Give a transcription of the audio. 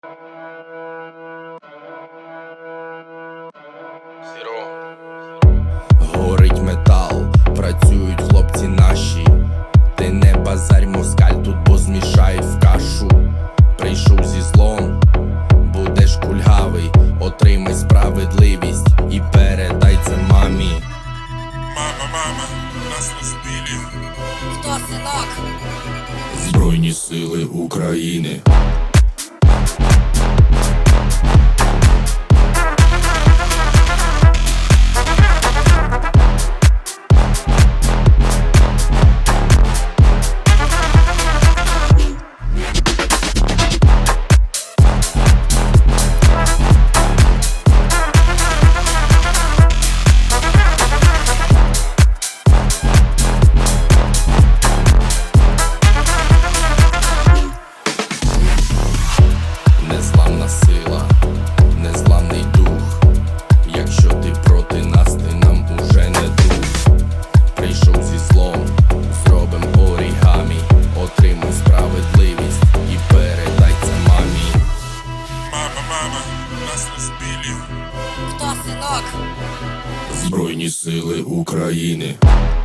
Горить метал, працюють хлопці наші. Ти не базарь, москаль, тут бо змішають в кашу. Прийшов зі злом, будеш кульгавий. Отримай справедливість і передай це мамі. Мама, нас розбили. Хто, синок? Збройні сили України. Незламна сила, незламний дух. Якщо ти проти нас, ти нам уже не друг. Прийшов зі злом, зробим орігамі. Отримай справедливість і передай це мамі. Мама, нас розбили. Хто, синок? Збройні сили України.